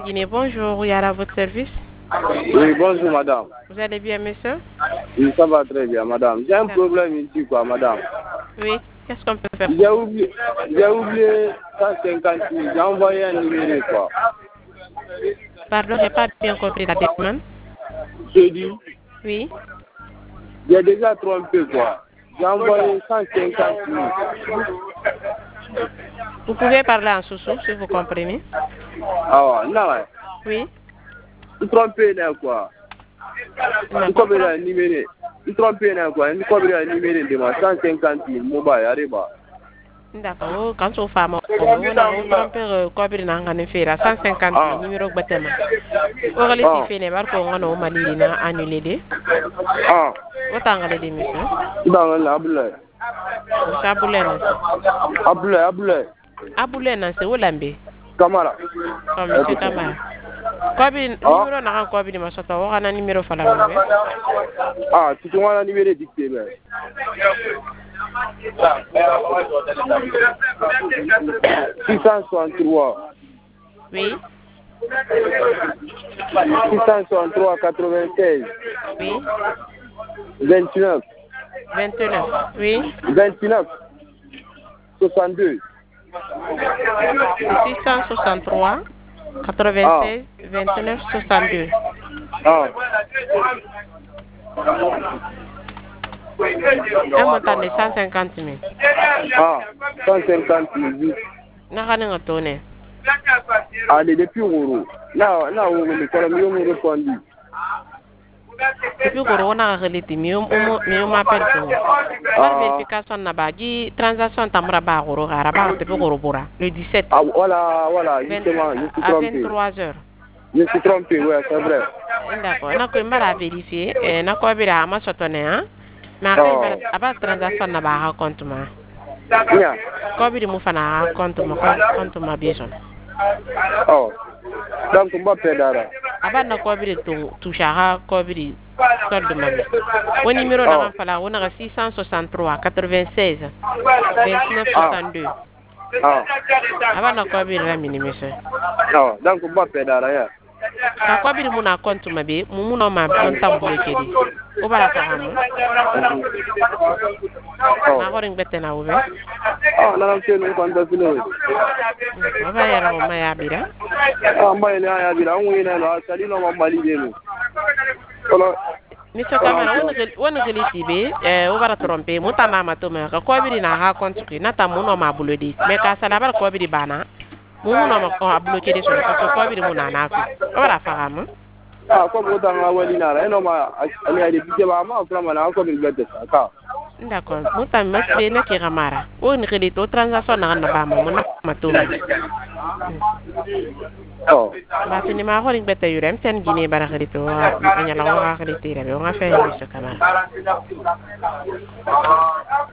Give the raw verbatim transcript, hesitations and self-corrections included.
Guinée, bonjour, Yara, à votre service. Oui, bonjour madame. Vous allez bien, monsieur? Oui, ça va très bien madame. J'ai un problème ici quoi madame. Oui, qu'est-ce qu'on peut faire? J'ai oublié, j'ai oublié cent cinquante mille, j'ai envoyé un numéro quoi. Pardon, j'ai pas bien compris la demande. Je dis, Oui. j'ai déjà trompé quoi. J'ai envoyé cent cinquante mille. Vous pouvez parler en sous-sous, si vous comprenez. Ah ouais, non ouais. Oui. Vous trompez là quoi. Vous comprenez un numéro. Vous trompez là quoi. Vous comprenez un numéro de moi, cent cinquante mille, mobile, arrive. D'accord, quand on fait mon on a un trompeur cobre na ngane fera cent cinquante mille numéro batema. O gali si fene bar ko ngano mali na annulé de. Ah. O tangale de monsieur. Dans l'abule. Monsieur Aboulé na. Aboulé, Aboulé. Aboulé na c'est Olambe. Kamara. Oh monsieur Kamara. Cobre numéro na kan cobre ma sota o kana numéro fala mo. Ah, tu te vois le numéro dicté là. six cent soixante-trois. Oui. six cent soixante-trois quatre-vingt-seize. Oui. vingt-neuf. vingt-neuf. Oui. vingt-neuf. soixante-deux. six cent soixante-trois quatre-vingt-seize vingt-neuf soixante-deux. Ah. Un montant de cent cinquante mille. Ah, cent cinquante mille. N'a rien tourné. Allez, depuis Ouro. Là, là, on me répondu. Depuis qu'on a réalité, mieux m'appelle tout. Par vérification na bagi transaction tamra ba goro gara ba depuis goro bora le dix-sept. Ah voilà, voilà, justement, je suis trompé. À vingt-trois heures. Je suis trompé, ouais, c'est vrai. D'accord, na ko mbara vérifier et na ko bira ma sotone hein. Na ko mbara aba transaction na ba compte ma. Bien. Ko biri mu fana compte ma compte ma bison. Oh. Donc on va perdre. Aba na ko biri to touchara ko biri solde ma. Au numéro na fala on a six cent soixante-trois quatre-vingt-seize vingt-neuf soixante-deux. Ah. Aba na ko biri ramini monsieur. Non, donc on va perdre rien. Ka ko biri mu na compte ma be mu mu no ma on tam bloqué di. O bara fa hamu. Na ko ring betena wo be. Ah, na ko no konta filo. Aba yara mo maya bira. Ah, mbaye na ya bira on wina no asali no mali de no. Kono Monsieur Kamara, on a gelé eh, on va tromper, mon tama matoma, ka ko biri na ha compte ki na ta muno ma bulodi, mais ka sala bar ko biri bana. Mu muno ma ko bloqué de so ko ko biri mu na na ko. O bara faham. Ah, ko mo tanga wali na ra no ma ali ali bije ba ma ko ma na ko biri gade ka. D'accord, mon tama mas na ki Kamara. On gelé to transaction na na ba mo na matoma. Oh. Ba fini ma ko ring beta yurem sen Guinée bara xarito wa nyala wa xarito rebe nga fay Monsieur Kamara.